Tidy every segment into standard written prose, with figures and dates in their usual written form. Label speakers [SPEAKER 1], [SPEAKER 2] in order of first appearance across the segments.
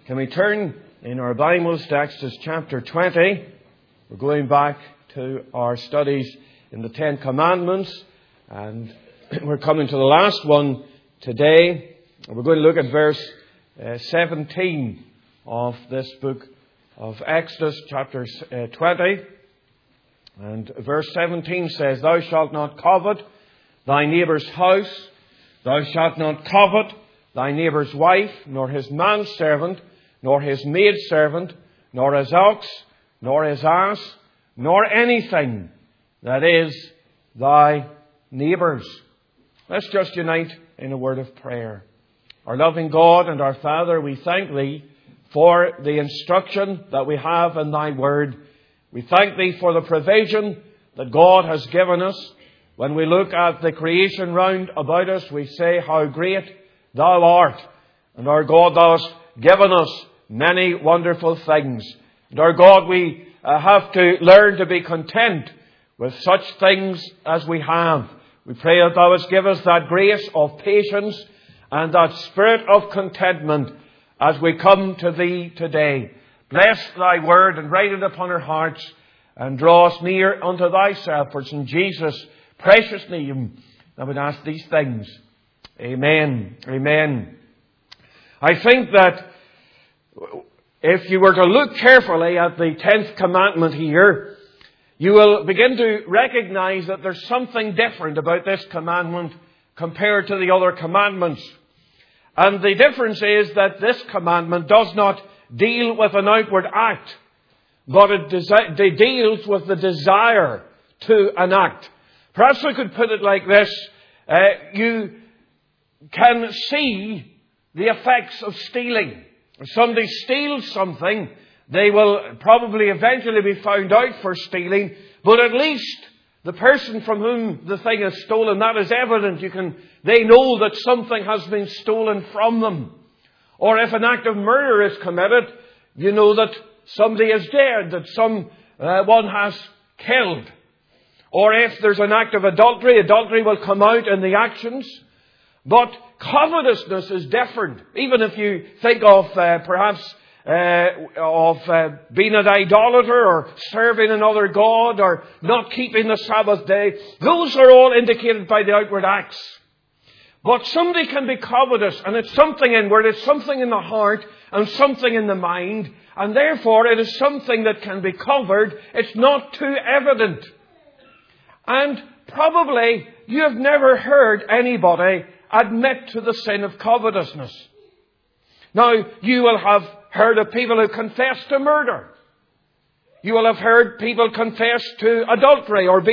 [SPEAKER 1] Can we turn in our Bibles to Exodus chapter 20? We're going back to our studies in the Ten Commandments, and we're coming to the last one today. We're going to look at verse 17 of this book of Exodus, chapter 20. And verse 17 says, "Thou shalt not covet thy neighbour's house, thou shalt not covet thy neighbour's wife, nor his manservant, nor his maidservant, nor his ox, nor his ass, nor anything that is thy neighbour's." Let's just unite in a word of prayer. Our loving God and our Father, we thank Thee for the instruction that we have in Thy Word. We thank Thee for the provision that God has given us. When we look at the creation round about us, we say, "How great Thou art." And our God, Thou hast given us many wonderful things. And our God, we have to learn to be content with such things as we have. We pray that Thou hast given us that grace of patience and that spirit of contentment as we come to Thee today. Bless Thy word and write it upon our hearts and draw us near unto Thyself. For it's in Jesus' precious name I would ask these things. Amen. Amen. I think that if you were to look carefully at the 10th commandment here, you will begin to recognize that there's something different about this commandment compared to the other commandments. And the difference is that this commandment does not deal with an outward act, but it deals with the desire to enact. Perhaps we could put it like this. You can see the effects of stealing. If somebody steals something, they will probably eventually be found out for stealing, but at least the person from whom the thing is stolen, that is evident. They know that something has been stolen from them. Or if an act of murder is committed, you know that somebody is dead, that someone has killed. Or if there's an act of adultery, adultery will come out in the actions. But covetousness is different. Even if you think of perhaps being an idolater or serving another god or not keeping the Sabbath day, those are all indicated by the outward acts. But somebody can be covetous, and it's something inward, it's something in the heart and something in the mind, and therefore it is something that can be covered. It's not too evident. And probably you have never heard anybody admit to the sin of covetousness. Now, you will have heard of people who confess to murder. You will have heard people confess to adultery or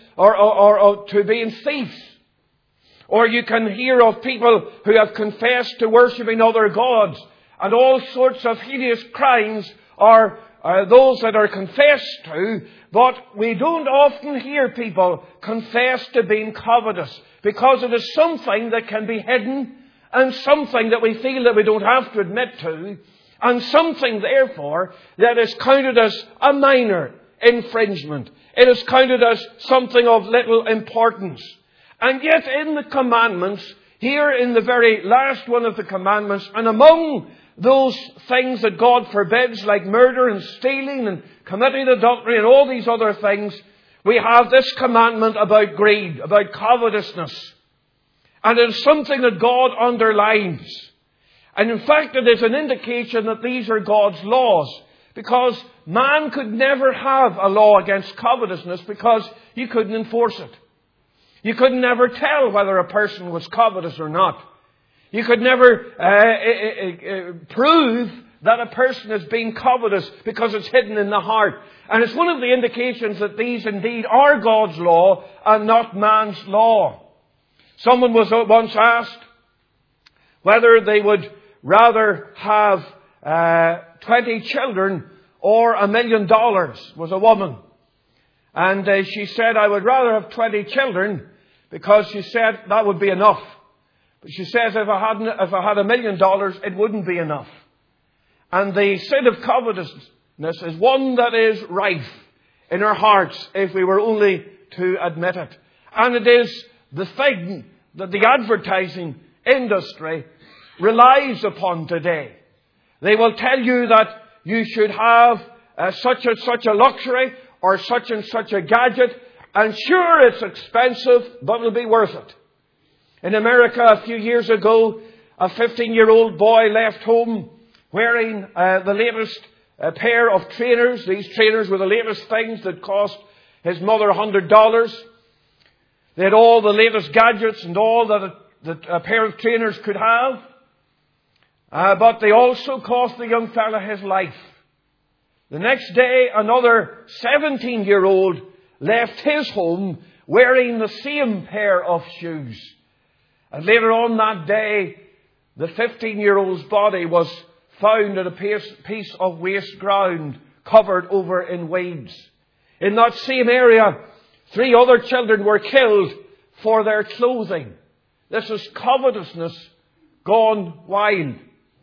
[SPEAKER 1] to being thieves. Or you can hear of people who have confessed to worshipping other gods. And all sorts of hideous crimes are those that are confessed to. But we don't often hear people confess to being covetous, because it is something that can be hidden and something that we feel that we don't have to admit to, and something, therefore, that is counted as a minor infringement. It is counted as something of little importance. And yet in the commandments, here in the very last one of the commandments, and among those things that God forbids, like murder and stealing and committing adultery and all these other things, we have this commandment about greed, about covetousness. And it is something that God underlines. And in fact, it is an indication that these are God's laws. Because man could never have a law against covetousness, because you couldn't enforce it. You could never tell whether a person was covetous or not. You could never prove that a person is being covetous, because it's hidden in the heart. And it's one of the indications that these indeed are God's law and not man's law. Someone was once asked whether they would rather have 20 children or $1 million. Was a woman. And she said, "I would rather have 20 children, because," she said, "that would be enough." But she says, if I had $1 million, it wouldn't be enough. And the sin of covetousness is one that is rife in our hearts, if we were only to admit it. And it is the thing that the advertising industry relies upon today. They will tell you that you should have such and such a luxury or such and such a gadget. And sure, it's expensive, but it'll be worth it. In America a few years ago, a 15-year-old boy left home wearing the latest pair of trainers. These trainers were the latest things that cost his mother $100. They had all the latest gadgets and all that a pair of trainers could have. But they also cost the young fella his life. The next day, another 17-year-old left his home wearing the same pair of shoes. And later on that day, the 15-year-old's body was found at a piece of waste ground covered over in weeds. In that same area, 3 other children were killed for their clothing. This is covetousness gone wild.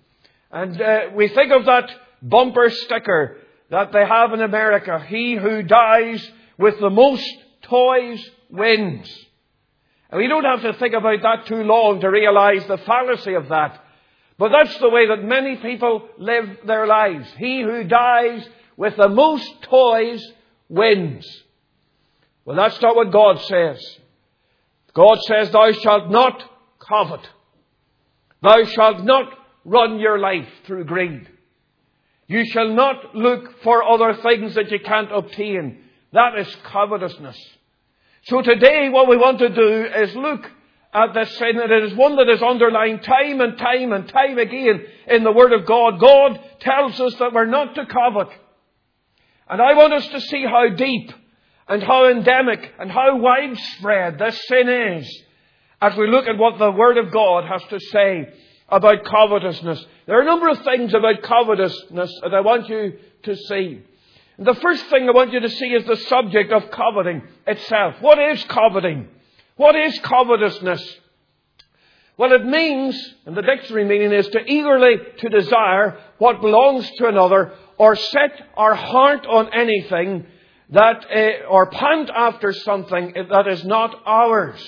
[SPEAKER 1] And we think of that bumper sticker that they have in America. He who dies with the most toys wins. And we don't have to think about that too long to realize the fallacy of that. But that's the way that many people live their lives. He who dies with the most toys wins. Well, that's not what God says. God says, thou shalt not covet. Thou shalt not run your life through greed. You shall not look for other things that you can't obtain. That is covetousness. So today what we want to do is look at this sin, and it is one that is underlined time and time and time again in the Word of God. God tells us that we're not to covet. And I want us to see how deep and how endemic and how widespread this sin is as we look at what the Word of God has to say about covetousness. There are a number of things about covetousness that I want you to see. The first thing I want you to see is the subject of coveting itself. What is coveting? What is covetousness? Well, it means, and the dictionary meaning is to eagerly to desire what belongs to another, or set our heart on anything that, or pant after something that is not ours.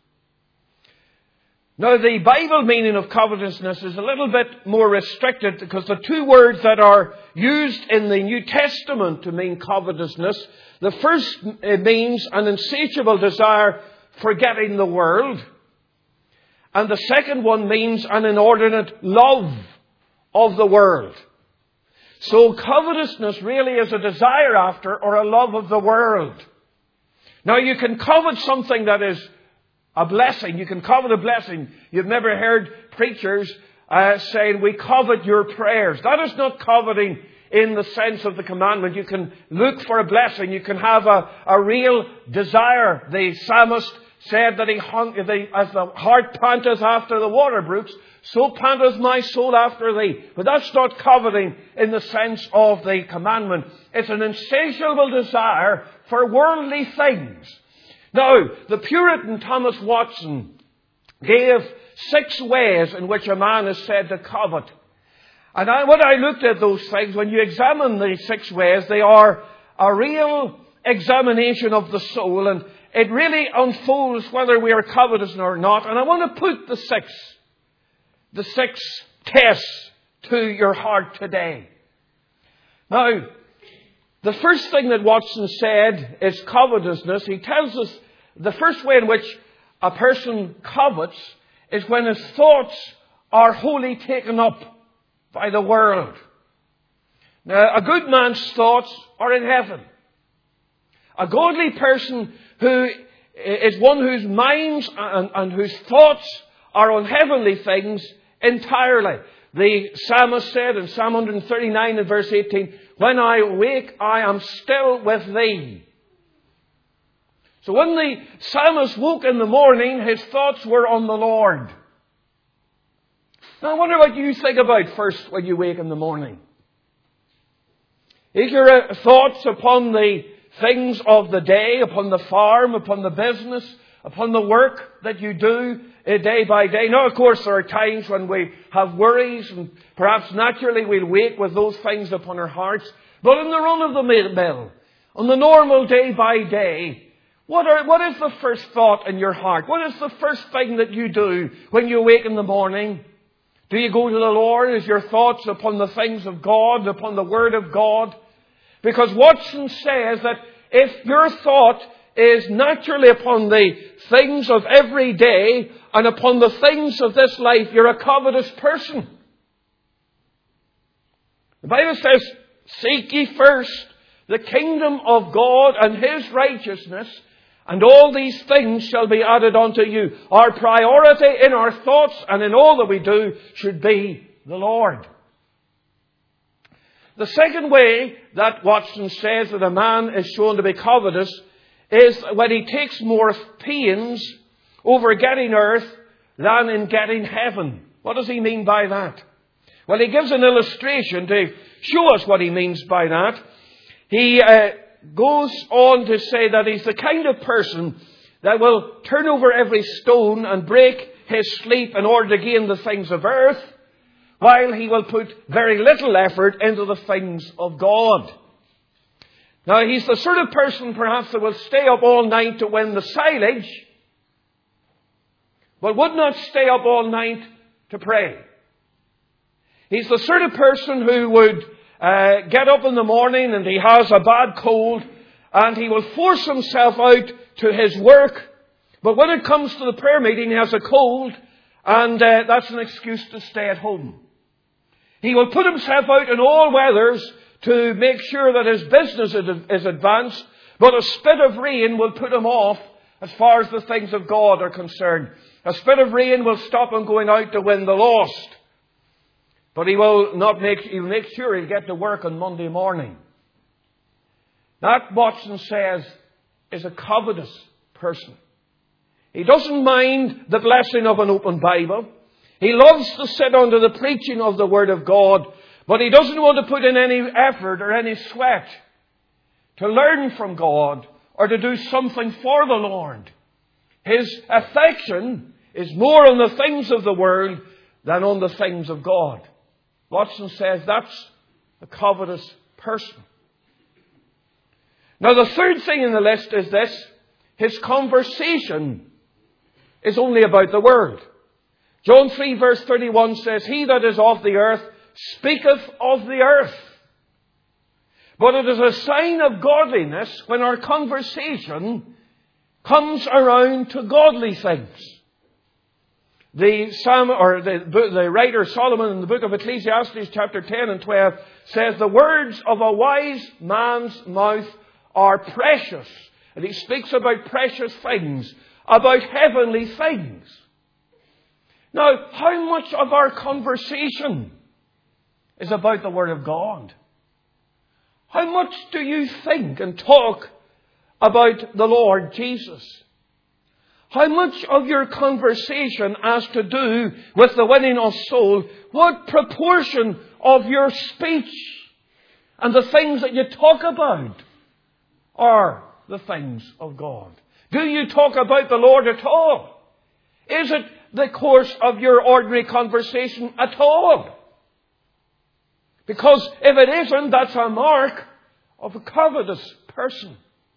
[SPEAKER 1] Now, the Bible meaning of covetousness is a little bit more restricted, because the 2 words that are used in the New Testament to mean covetousness, the first means an insatiable desire for getting the world, and the second one means an inordinate love of the world. So covetousness really is a desire after or a love of the world. Now, you can covet something that is a blessing. You can covet a blessing. You've never heard preachers saying, we covet your prayers. That is not coveting in the sense of the commandment. You can look for a blessing. You can have a real desire. The psalmist said that as the hart panteth after the water brooks, so panteth my soul after thee. But that's not coveting in the sense of the commandment. It's an insatiable desire for worldly things. Now, the Puritan Thomas Watson gave 6 ways in which a man is said to covet. And when I looked at those things, when you examine the 6 ways, they are a real examination of the soul, and it really unfolds whether we are covetous or not. And I want to put the six tests to your heart today. Now, the first thing that Watson said is covetousness. He tells us the first way in which a person covets is when his thoughts are wholly taken up by the world. Now, a good man's thoughts are in heaven. A godly person who is one whose minds and whose thoughts are on heavenly things entirely. The psalmist said in Psalm 139 and verse 18, when I awake, I am still with thee. So when the psalmist woke in the morning, his thoughts were on the Lord. Now I wonder what you think about first when you wake in the morning. Is your thoughts upon the things of the day, upon the farm, upon the business, upon the work that you do day by day? Now, of course, there are times when we have worries, and perhaps naturally we'll wake with those things upon our hearts. But in the run of the mill, on the normal day by day, what is the first thought in your heart? What is the first thing that you do when you wake in the morning? Do you go to the Lord? Is your thoughts upon the things of God, upon the Word of God? Because Watson says that if your thought is naturally upon the things of every day and upon the things of this life, you're a covetous person. The Bible says, seek ye first the kingdom of God and His righteousness, and all these things shall be added unto you. Our priority in our thoughts and in all that we do should be the Lord. The second way that Watson says that a man is shown to be covetous is when he takes more pains over getting earth than in getting heaven. What does he mean by that? Well, he gives an illustration to show us what he means by that. He goes on to say that he's the kind of person that will turn over every stone and break his sleep in order to gain the things of earth, while he will put very little effort into the things of God. Now, he's the sort of person perhaps that will stay up all night to win the silage, but would not stay up all night to pray. He's the sort of person who would get up in the morning and he has a bad cold and he will force himself out to his work. But when it comes to the prayer meeting, he has a cold and that's an excuse to stay at home. He will put himself out in all weathers to make sure that his business is advanced, but a spit of rain will put him off as far as the things of God are concerned. A spit of rain will stop him going out to win the lost. But he'll make sure he'll get to work on Monday morning. That, Watson says, is a covetous person. He doesn't mind the blessing of an open Bible. He loves to sit under the preaching of the Word of God, but he doesn't want to put in any effort or any sweat to learn from God or to do something for the Lord. His affection is more on the things of the world than on the things of God. Watson says that's a covetous person. Now, the third thing in the list is this. His conversation is only about the world. John 3 verse 31 says, He that is of the earth speaketh of the earth. But it is a sign of godliness when our conversation comes around to godly things. The writer Solomon in the book of Ecclesiastes chapter 10 and 12 says, The words of a wise man's mouth are precious. And he speaks about precious things, about heavenly things. Now, how much of our conversation is about the Word of God? How much do you think and talk about the Lord Jesus? How much of your conversation has to do with the winning of souls? What proportion of your speech and the things that you talk about are the things of God? Do you talk about the Lord at all? Is it the course of your ordinary conversation at all? Because if it isn't, that's a mark of a covetous person.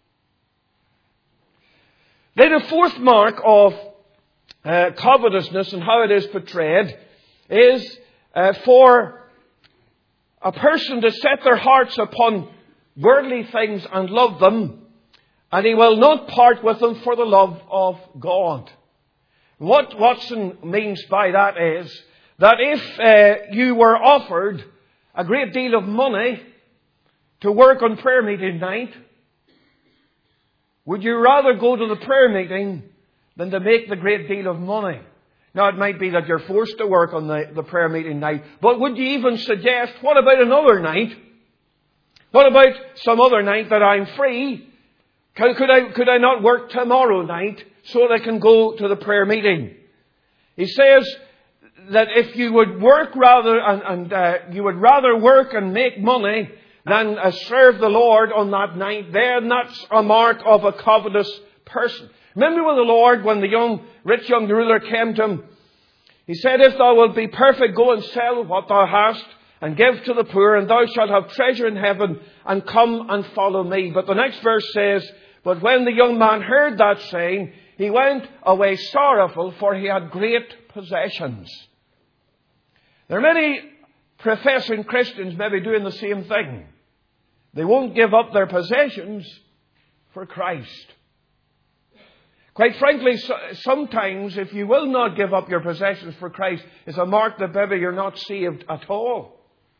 [SPEAKER 1] Then a fourth mark of covetousness and how it is portrayed is for a person to set their hearts upon worldly things and love them, and he will not part with them for the love of God. What Watson means by that is that if you were offered a great deal of money to work on prayer meeting night, would you rather go to the prayer meeting than to make the great deal of money? Now, it might be that you're forced to work on the prayer meeting night, but would you even suggest, what about another night? What about some other night that I'm free? Could I not work tomorrow night so that I can go to the prayer meeting? He says that if you would work rather you would rather work and make money than serve the Lord on that night, then that's a mark of a covetous person. Remember when the Lord, when the rich young ruler came to him, He said, If thou wilt be perfect, go and sell what thou hast and give to the poor, and thou shalt have treasure in heaven, and come and follow me. But the next verse says, But when the young man heard that saying, he went away sorrowful, for he had great possessions. There are many professing Christians maybe doing the same thing. They won't give up their possessions for Christ. Quite frankly, sometimes if you will not give up your possessions for Christ, it's a mark that maybe you're not saved at all.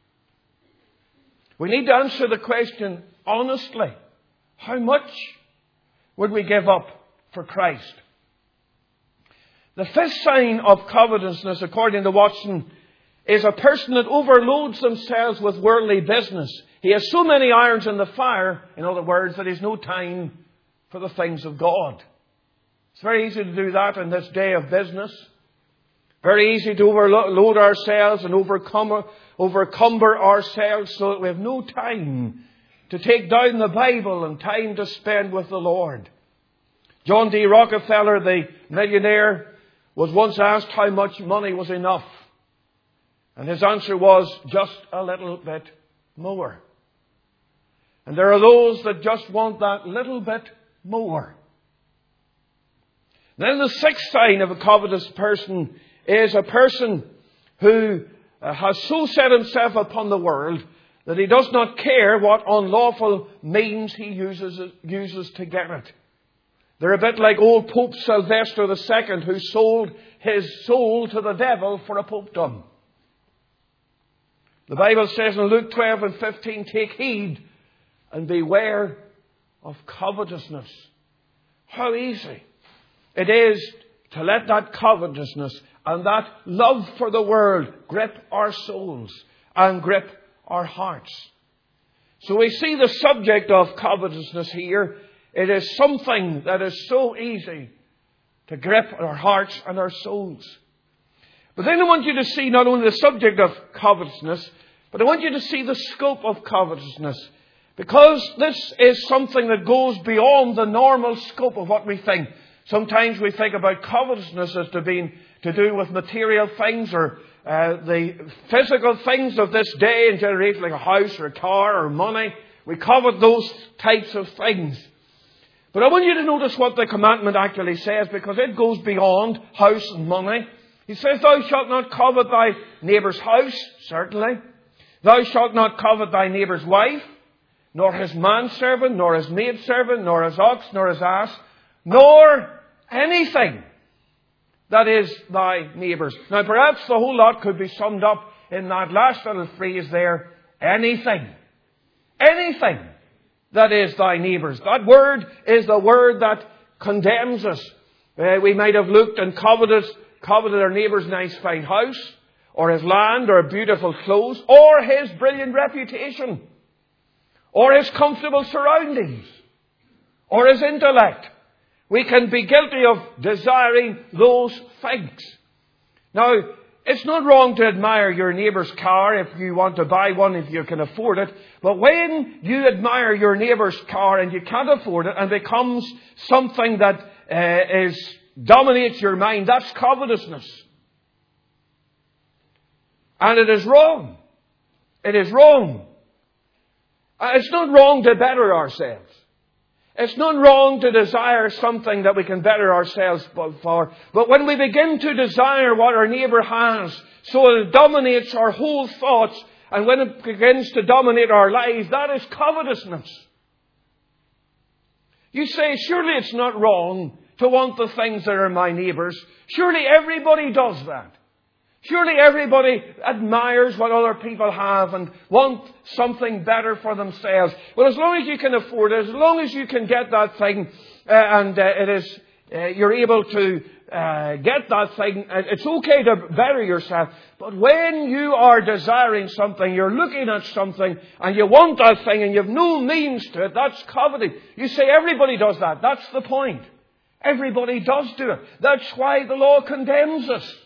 [SPEAKER 1] We need to answer the question honestly. How much would we give up for Christ? The fifth sign of covetousness, according to Watson, is a person that overloads themselves with worldly business. He has so many irons in the fire, in other words, that he has no time for the things of God. It's very easy to do that in this day of business. Very easy to overload ourselves and overcumber ourselves so that we have no time to take down the Bible and time to spend with the Lord. John D. Rockefeller, the millionaire, was once asked how much money was enough. And his answer was, just a little bit more. And there are those that just want that little bit more. Then the sixth sign of a covetous person is a person who has so set himself upon the world that he does not care what unlawful means he uses to get it. They're a bit like old Pope Sylvester II, who sold his soul to the devil for a popedom. The Bible says in Luke 12 and 15, take heed and beware of covetousness. How easy it is to let that covetousness and that love for the world grip our souls and grip our hearts. So we see the subject of covetousness here. It is something that is so easy to grip our hearts and our souls. But then I want you to see not only the subject of covetousness, but I want you to see the scope of covetousness. Because this is something that goes beyond the normal scope of what we think. Sometimes we think about covetousness as being to do with material things or the physical things of this day and generation, like a house or a car or money. We covet those types of things. But I want you to notice what the commandment actually says, because it goes beyond house and money. He says, thou shalt not covet thy neighbour's house, certainly. Thou shalt not covet thy neighbour's wife, nor his manservant, nor his maidservant, nor his ox, nor his ass, nor anything that is thy neighbour's. Now perhaps the whole lot could be summed up in that last little phrase there, anything. Anything that is thy neighbour's. That word is the word that condemns us. We might have looked and coveted our neighbour's nice fine house, or his land, or beautiful clothes, or his brilliant reputation, or his comfortable surroundings, or his intellect. We can be guilty of desiring those things. Now, it's not wrong to admire your neighbour's car if you want to buy one, if you can afford it. But when you admire your neighbour's car and you can't afford it and becomes something that dominates your mind, that's covetousness. And it is wrong. It is wrong. It's not wrong to better ourselves. It's not wrong to desire something that we can better ourselves for. But when we begin to desire what our neighbour has, so it dominates our whole thoughts, and when it begins to dominate our lives, that is covetousness. You say, surely it's not wrong to want the things that are my neighbour's. Surely everybody does that. Surely everybody admires what other people have and want something better for themselves. Well, as long as you can afford it, as long as you can get that thing, you're able to get that thing, it's okay to better yourself. But when you are desiring something, you're looking at something, and you want that thing, and you have no means to it, that's coveting. You say everybody does that. That's the point. Everybody does do it. That's why the law condemns us.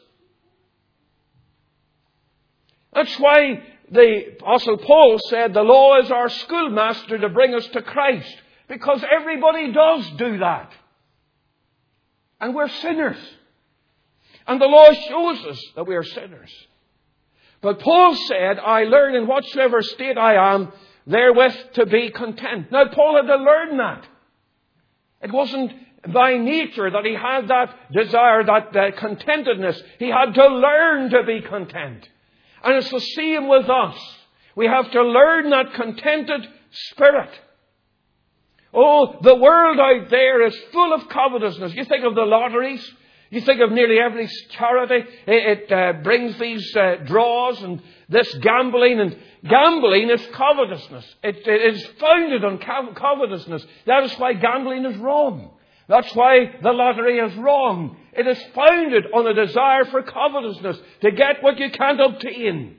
[SPEAKER 1] That's why the Apostle Paul said the law is our schoolmaster to bring us to Christ. Because everybody does do that. And we're sinners. And the law shows us that we are sinners. But Paul said, I learn in whatsoever state I am, therewith to be content. Now Paul had to learn that. It wasn't by nature that he had that desire, that contentedness. He had to learn to be content. And it's the same with us. We have to learn that contented spirit. Oh, the world out there is full of covetousness. You think of the lotteries. You think of nearly every charity. It brings these draws and this gambling. And gambling is covetousness. It is founded on covetousness. That is why gambling is wrong. That's why the lottery is wrong. It is founded on a desire for covetousness, to get what you can't obtain.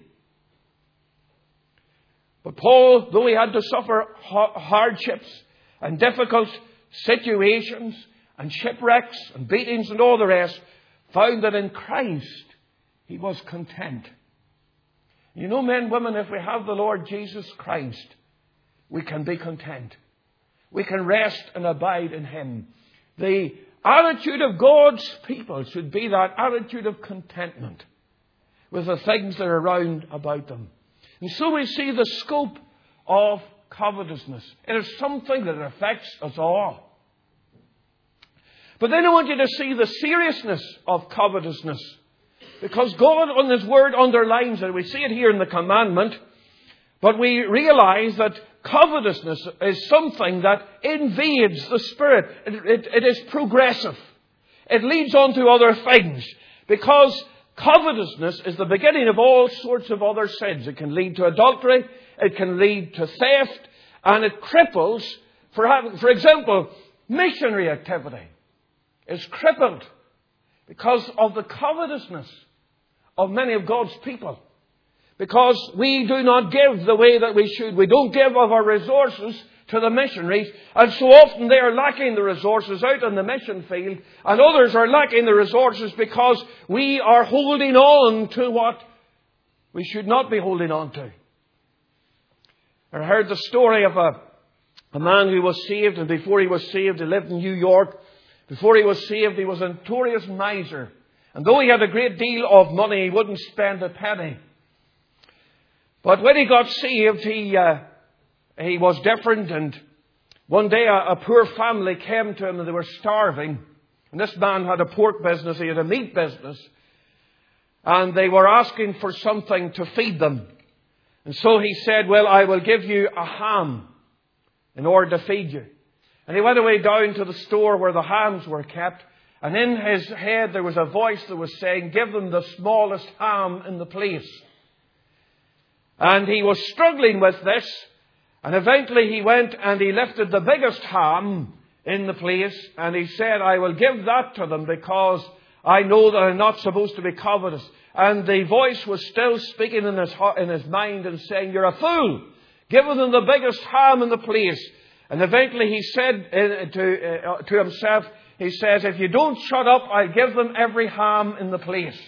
[SPEAKER 1] But Paul, though he had to suffer hardships and difficult situations and shipwrecks and beatings and all the rest, found that in Christ he was content. You know, men, women, if we have the Lord Jesus Christ, we can be content. We can rest and abide in Him. The attitude of God's people should be that attitude of contentment with the things that are round about them. And so we see the scope of covetousness. It is something that affects us all. But then I want you to see the seriousness of covetousness. Because God on His Word underlines it. We see it here in the commandment. But we realize that covetousness is something that invades the spirit. It is progressive. It leads on to other things. Because covetousness is the beginning of all sorts of other sins. It can lead to adultery. It can lead to theft. And it cripples, for example, missionary activity is crippled because of the covetousness of many of God's people. Because we do not give the way that we should. We don't give of our resources to the missionaries. And so often they are lacking the resources out in the mission field. And others are lacking the resources because we are holding on to what we should not be holding on to. I heard the story of a man who was saved. And before he was saved, he lived in New York. Before he was saved, he was a notorious miser. And though he had a great deal of money, he wouldn't spend a penny. But when he got saved, he was different. And one day a poor family came to him and they were starving. And this man had a pork business, he had a meat business. And they were asking for something to feed them. And so he said, well, I will give you a ham in order to feed you. And he went away down to the store where the hams were kept. And in his head there was a voice that was saying, give them the smallest ham in the place. And he was struggling with this. And eventually he went and he lifted the biggest ham in the place. And he said, I will give that to them because I know that I'm not supposed to be covetous. And the voice was still speaking in his mind and saying, you're a fool. Give them the biggest ham in the place. And eventually he said to himself, he says, if you don't shut up, I'll give them every ham in the place.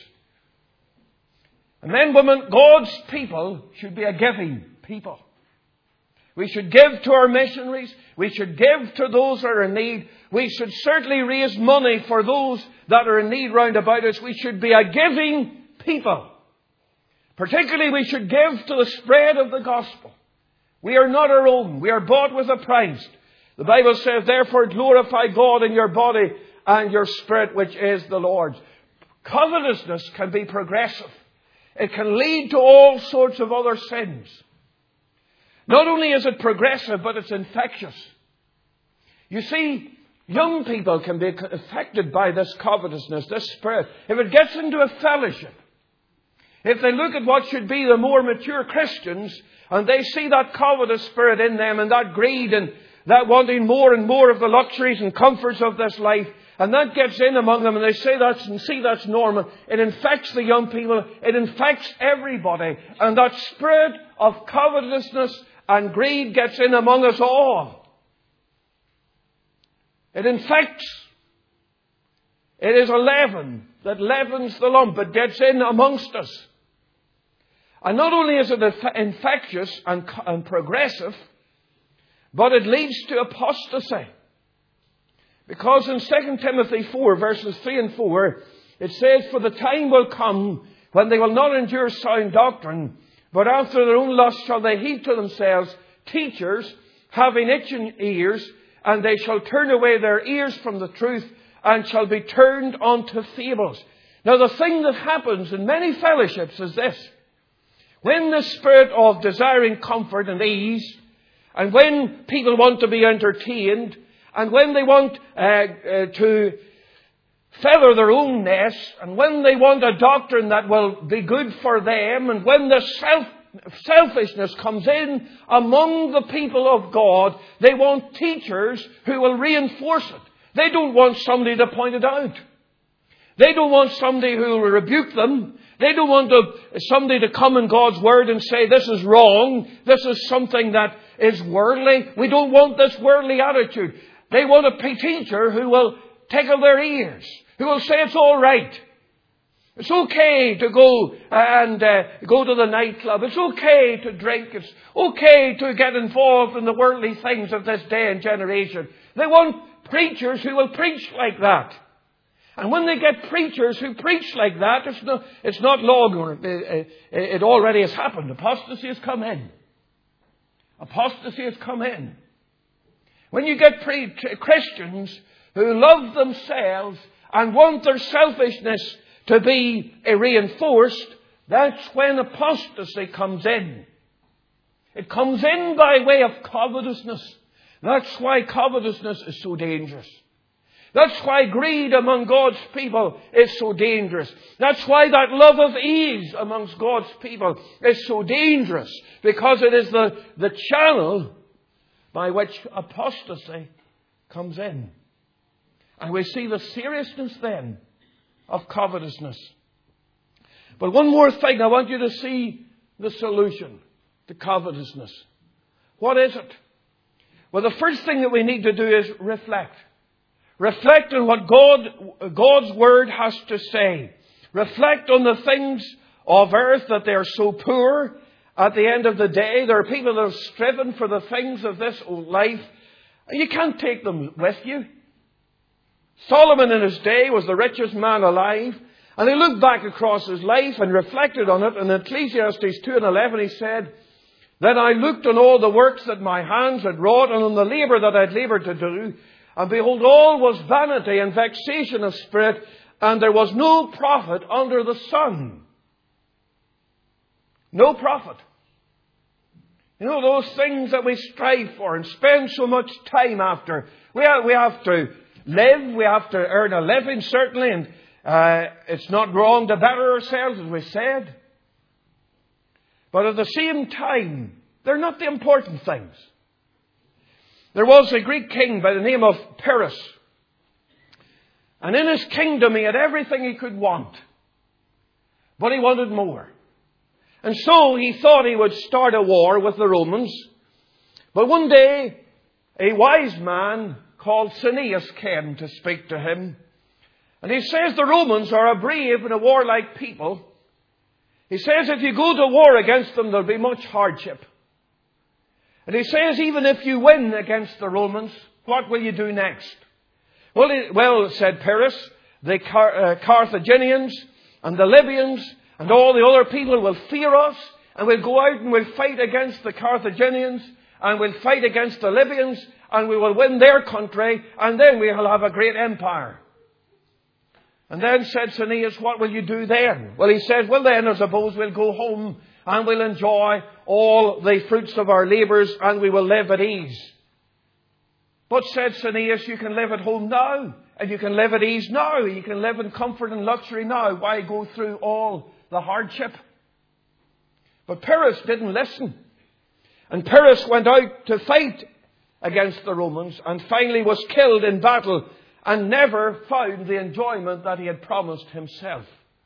[SPEAKER 1] And then, women, God's people should be a giving people. We should give to our missionaries. We should give to those that are in need. We should certainly raise money for those that are in need round about us. We should be a giving people. Particularly, we should give to the spread of the gospel. We are not our own. We are bought with a price. The Bible says, therefore, glorify God in your body and your spirit, which is the Lord's. Covetousness can be progressive. It can lead to all sorts of other sins. Not only is it progressive, but it's infectious. You see, young people can be affected by this covetousness, this spirit. If it gets into a fellowship, if they look at what should be the more mature Christians, and they see that covetous spirit in them, and that greed, and that wanting more and more of the luxuries and comforts of this life, and that gets in among them, and they say that's normal. It infects the young people. It infects everybody. And that spirit of covetousness and greed gets in among us all. It infects. It is a leaven that leavens the lump. It gets in amongst us. And not only is it infectious and progressive, but it leads to apostasy. Because in 2 Timothy 4, verses 3 and 4, it says, for the time will come when they will not endure sound doctrine, but after their own lust shall they heap to themselves teachers having itching ears, and they shall turn away their ears from the truth, and shall be turned unto fables. Now the thing that happens in many fellowships is this. when the spirit of desiring comfort and ease, and when people want to be entertained, and when they want to feather their own nest, and when they want a doctrine that will be good for them, and when the selfishness comes in among the people of God, they want teachers who will reinforce it. They don't want somebody to point it out. They don't want somebody who will rebuke them. They don't want somebody to come in God's Word and say, this is wrong. This is something that is worldly. We don't want this worldly attitude. They want a teacher who will tickle their ears, who will say it's all right. It's okay to go and go to the nightclub. It's okay to drink. It's okay to get involved in the worldly things of this day and generation. They want preachers who will preach like that. And when they get preachers who preach like that, it's not long. It already has happened. Apostasy has come in. Apostasy has come in. When you get Christians who love themselves and want their selfishness to be reinforced, that's when apostasy comes in. It comes in by way of covetousness. That's why covetousness is so dangerous. That's why greed among God's people is so dangerous. That's why that love of ease amongst God's people is so dangerous. Because it is the channel by which apostasy comes in. And we see the seriousness then of covetousness. But one more thing, I want you to see the solution to covetousness. What is it? Well, the first thing that we need to do is reflect. Reflect on what God's Word has to say. Reflect on the things of earth, that they are so poor. At the end of the day, there are people that have striven for the things of this old life. You can't take them with you. Solomon in his day was the richest man alive. And he looked back across his life and reflected on it. In Ecclesiastes 2:11 he said, "Then I looked on all the works that my hands had wrought, and on the labour that I had laboured to do. And behold, all was vanity and vexation of spirit, and there was no profit under the sun." No profit. You know, those things that we strive for and spend so much time after. We have to live. We have to earn a living, certainly. And it's not wrong to better ourselves, as we said. But at the same time, they're not the important things. There was a Greek king by the name of Pyrrhus. And in his kingdom he had everything he could want. But he wanted more. And so he thought he would start a war with the Romans. But one day a wise man called Cineas came to speak to him. And he says the Romans are a brave and a warlike people. He says if you go to war against them, there'll be much hardship. And he says, even if you win against the Romans, what will you do next? Well, said Pyrrhus, the Carthaginians and the Libyans and all the other people will fear us, and we'll go out and we'll fight against the Carthaginians, and we'll fight against the Libyans, and we will win their country, and then we'll have a great empire. And then said Cineas, what will you do then? Well, he said, well then, I suppose we'll go home and we'll enjoy all the fruits of our labours, and we will live at ease. But said Cineas, you can live at home now, and you can live at ease now. You can live in comfort and luxury now. Why go through all the hardship? But Pyrrhus didn't listen. And Pyrrhus went out to fight against the Romans, and finally was killed in battle, and never found the enjoyment that he had promised himself.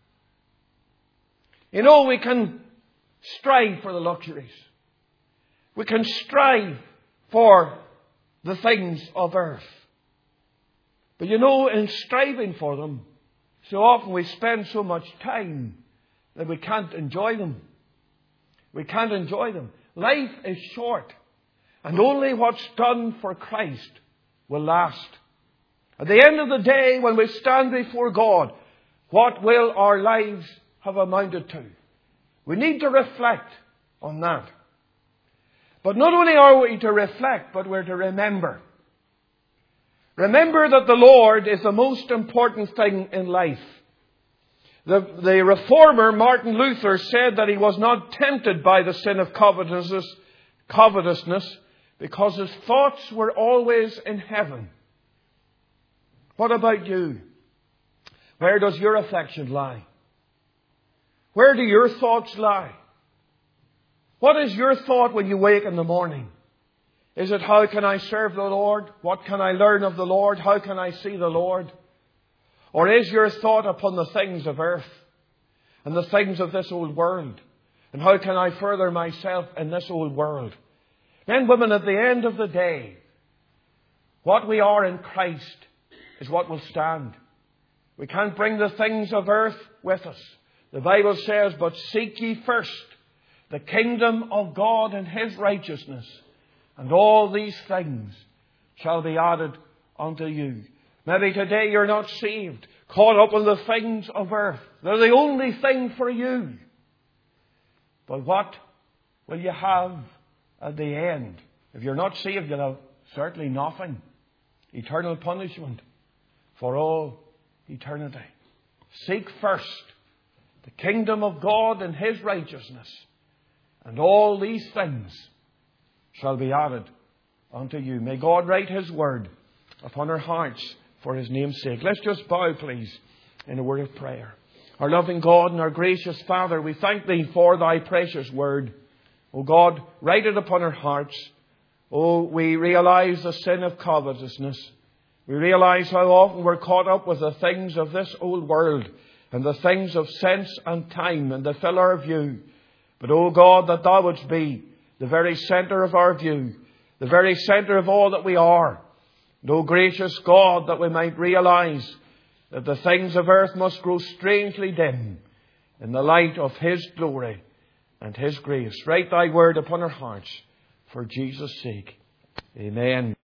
[SPEAKER 1] You know, we can strive for the luxuries. We can strive for the things of earth. But you know, in striving for them, so often we spend so much time that we can't enjoy them. We can't enjoy them. Life is short, and only what's done for Christ will last. At the end of the day, when we stand before God, what will our lives have amounted to? We need to reflect on that. But not only are we to reflect, but we're to remember. Remember that the Lord is the most important thing in life. The reformer Martin Luther said that he was not tempted by the sin of covetousness because his thoughts were always in heaven. What about you? Where does your affection lie? Where do your thoughts lie? What is your thought when you wake in the morning? Is it, how can I serve the Lord? What can I learn of the Lord? How can I see the Lord? Or is your thought upon the things of earth and the things of this old world? And how can I further myself in this old world? Men, women, at the end of the day, what we are in Christ is what will stand. We can't bring the things of earth with us. The Bible says, but seek ye first the kingdom of God and His righteousness, and all these things shall be added unto you. Maybe today you're not saved, caught up in the things of earth. They're the only thing for you. But what will you have at the end? If you're not saved, you'll have certainly nothing. Eternal punishment for all eternity. Seek first the kingdom of God and His righteousness, and all these things shall be added unto you. May God write His word upon our hearts for His name's sake. Let's just bow, please, in a word of prayer. Our loving God and our gracious Father, we thank Thee for Thy precious word. O God, write it upon our hearts. Oh, we realize the sin of covetousness. We realize how often we're caught up with the things of this old world and the things of sense and time and that fill our view. But, O God, that Thou wouldst be the very centre of our view, the very centre of all that we are. And, O gracious God, that we might realize that the things of earth must grow strangely dim in the light of His glory and His grace. Write Thy word upon our hearts for Jesus' sake. Amen.